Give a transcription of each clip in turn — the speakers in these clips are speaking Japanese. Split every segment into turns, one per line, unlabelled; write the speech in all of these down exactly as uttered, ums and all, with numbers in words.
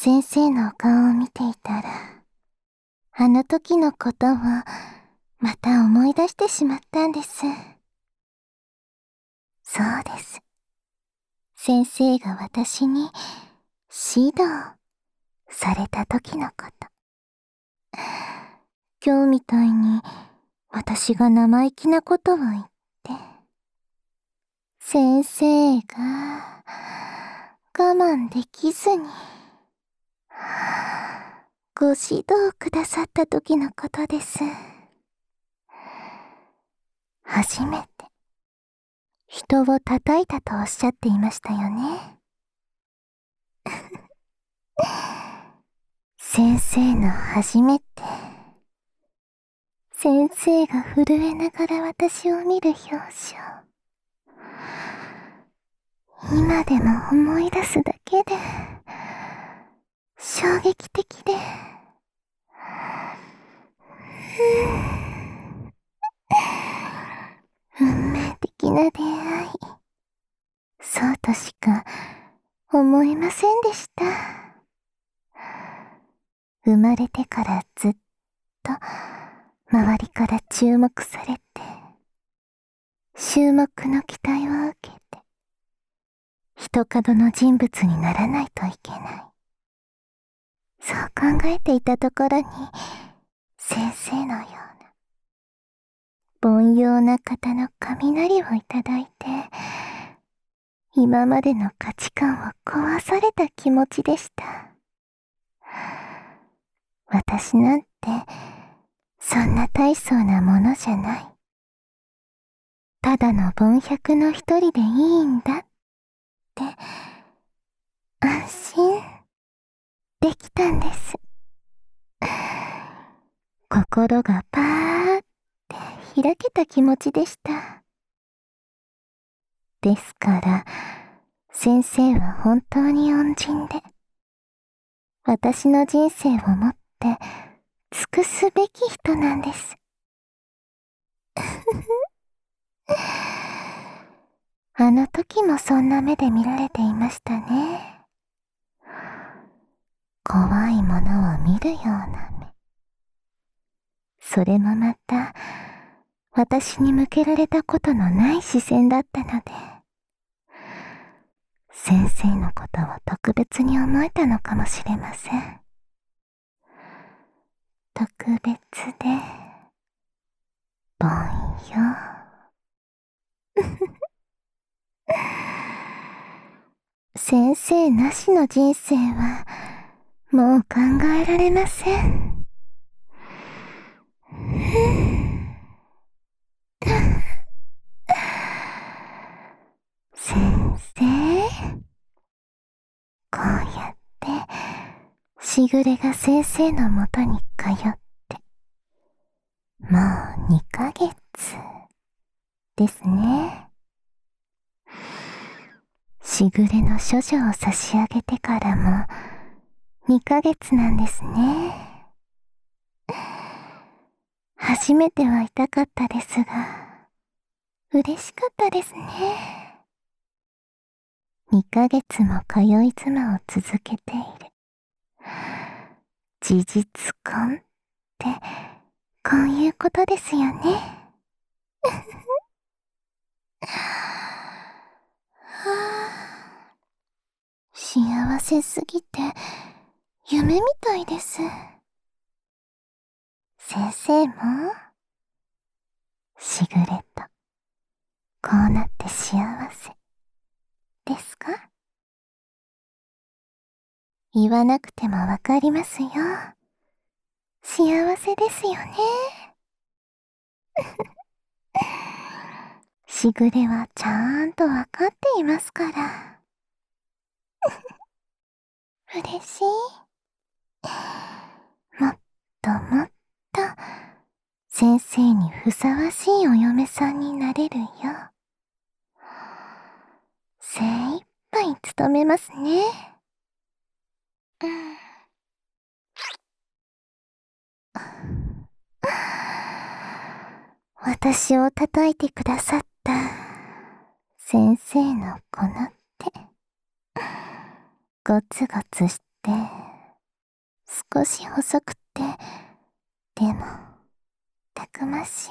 先生のお顔を見ていたら、あの時のことをまた思い出してしまったんです。そうです。先生が私に指導された時のこと。今日みたいに私が生意気なことを言って、先生が我慢できずにご指導くださった時のことです。初めて人を叩いたとおっしゃっていましたよね。先生の初めて。先生が震えながら私を見る表情。今でも思い出すだけで衝撃的で、運命的な出会い。そうとしか思えませんでした。生まれてからずっと周りから注目されて、注目の期待を受けて、一角の人物にならないといけない。そう考えていたところに、先生のような、凡庸な方の雷をいただいて、今までの価値観を壊された気持ちでした。私なんて、そんな大層なものじゃない。ただの凡百の一人でいいんだって、安心できたんです。心がパーって開けた気持ちでした。ですから、先生は本当に恩人で、私の人生をもって尽くすべき人なんです。あの時もそんな目で見られていましたね。怖いものを見るような目。それもまた、私に向けられたことのない視線だったので、先生のことを特別に思えたのかもしれません。特別で、凡庸。先生なしの人生は、もう考えられません。先生、こうやって、しぐれが先生のもとに通って、もうにかげつですね。しぐれの処女を差し上げてからもにかげつなんですね。初めては痛かったですが、嬉しかったですね。にかげつも通い妻を続けている。事実婚って、こういうことですよね。幸せすぎて、夢みたいです。先生も、しぐれと、こうなって幸せ、ですか？言わなくてもわかりますよ。幸せですよね。しぐれはちゃんとわかっていますから。嬉しい。もっともっと、先生にふさわしいお嫁さんになれるよ。精一杯努めますね。うん。私を叩いてくださった先生のこの手、ゴツゴツして少し細くて、でも、たくましい。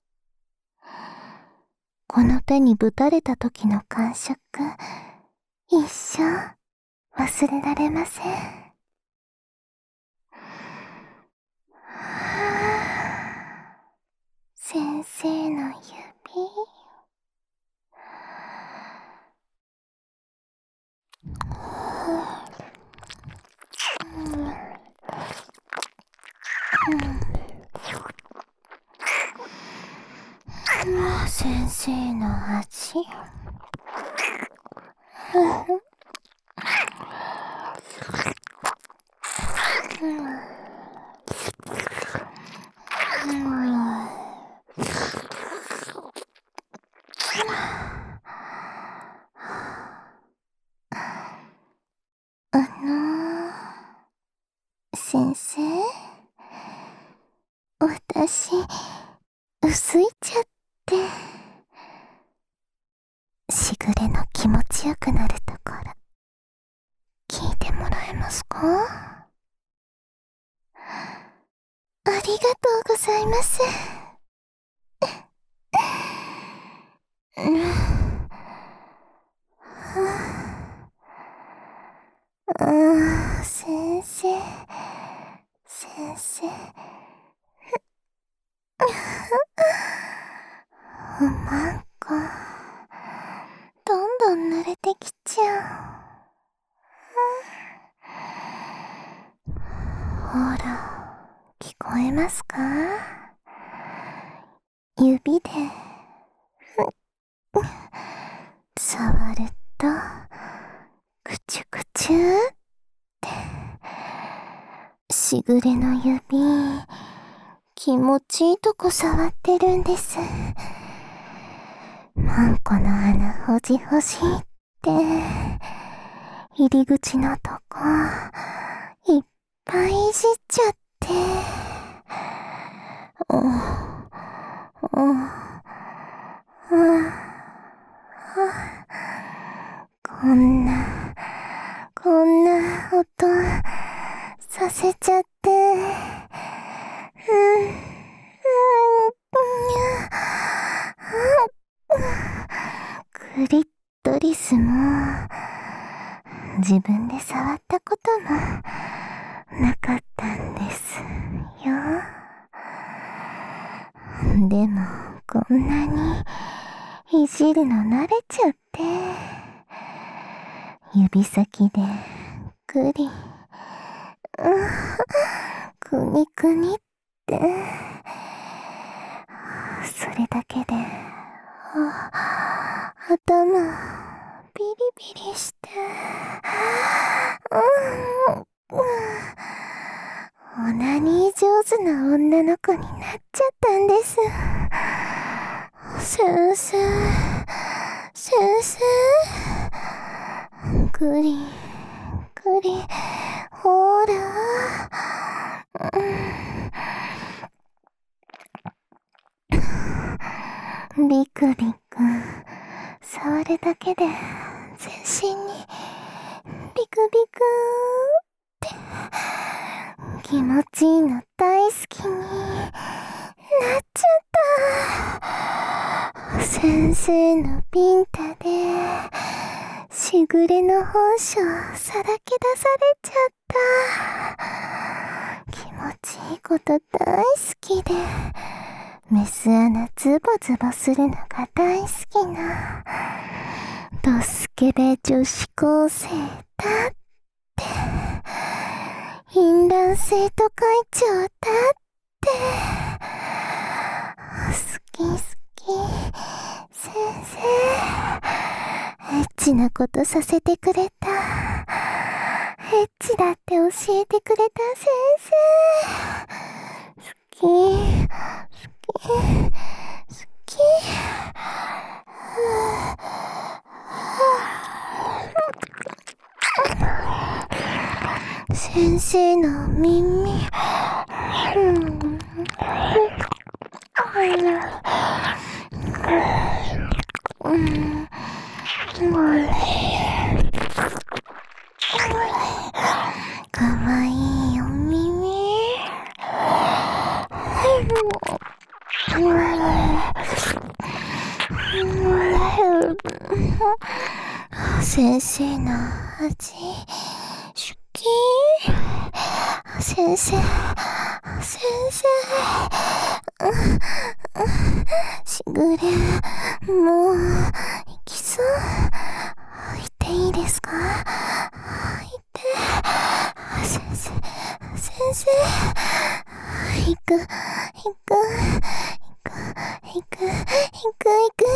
この手にぶたれた時の感触、一生忘れられません。はぁ、先生の指。先生の足。あのー、先生、私、薄いちゃって、しぐれの気持ちよくなるところ、聞いてもらえますか？ありがとうございます。ああ、先生、先生。なんか、どんどん濡れてきちゃう。ほら、聞こえますか？指で、触ると、くちゅくちゅって、しぐれの指、気持ちいいとこ触ってるんです。マンコの穴ほじほじって、入り口のとこ、いっぱいいじっちゃって、お、お、あ、こんな、こんな音させちゃって、うん、うん、クリトリスも自分で触ったこともなかったんですよ。でもこんなにいじるの慣れちゃって、指先でくり、くにくにって、それだけで頭ビリビリして、オナニー上手な女の子になっちゃったんです。先生、先生、くり、くり、ほら、ビクビク、触るだけで全身にビクビクって気持ちいいの大好きになっちゃった。先生のビンタでしぐれの本性さらけ出されちゃった。気持ちいいこと大好きで、メス穴ズボズボするのが大好きなドスケベ女子高生だって、淫乱生徒会長だって、好き好き先生、エッチなことさせてくれた、エッチだって教えてくれた先生、好き好き好き。先生の耳、かわいいお耳。 先生の味、好き。先生、先生。しぐれ、もう、行きそう。行っていいですか？行って。先生、先生。行く、行く、行く、行く、行く、行く、行く。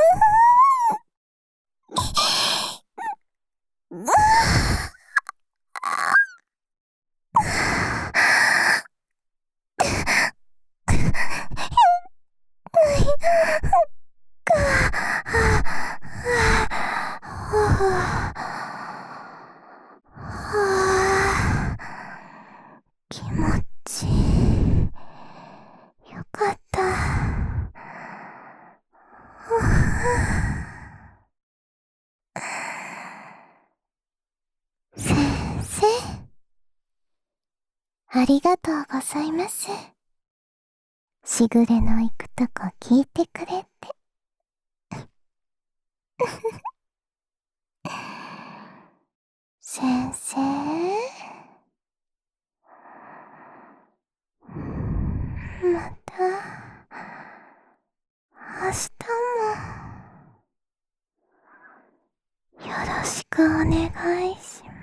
気持ちよかった。先生、ありがとうございます。しぐれの行くとこ聞いてくれて。先生、また明日もよろしくお願いします。